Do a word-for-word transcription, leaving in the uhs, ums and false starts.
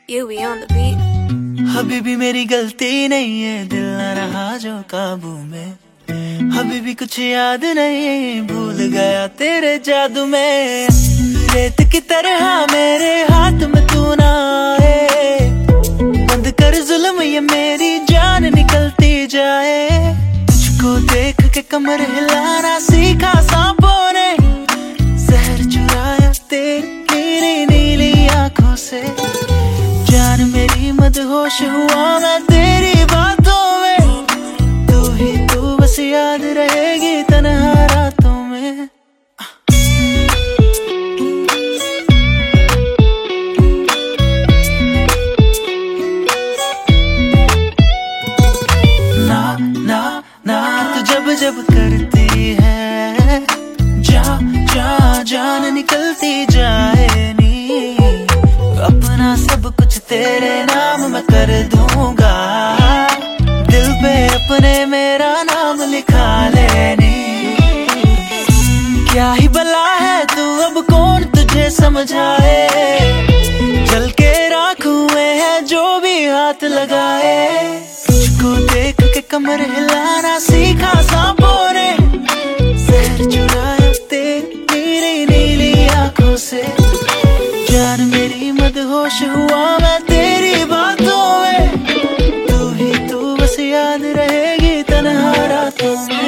You be on the beat. Habibi मेरी गलती नहीं है, दिल न रहा जो काबू में। हबीबी कुछ याद नहीं, भूल गया तेरे जादू में। रेत की तरह मेरे हाथ में तू ना आए, बंद कर जुल्म ये मेरी जान निकलती जाए। तुझको देख के कमर हिलाना सीखा सांपों ने, जहर चुराया तेरी नीली आंखों से। जान मेरी मदहोश हुआ मैं तेरी बातों में, तू ही तू बस याद रहेगी तन्हा रातों में। ना ना ना तू जब जब करती है, जा जा जान निकलती जाए नी। अपना सब कुछ तेरे नाम मैं कर दूंगा, दिल पे अपने मेरा नाम लिखा लेनी। क्या ही भला है तू, अब कौन तुझे समझाए। जल के राख हुए हैं जो भी हाथ लगाए। तुझको देख के कमर हिलाना सीखा सांपों ने, जहर चुराया तेरी नीली आंखों से। जान मेरी मदहोश हुआ मैं तेरी बातों में, तू ही तू बस याद रहेगी तन्हा रातों में।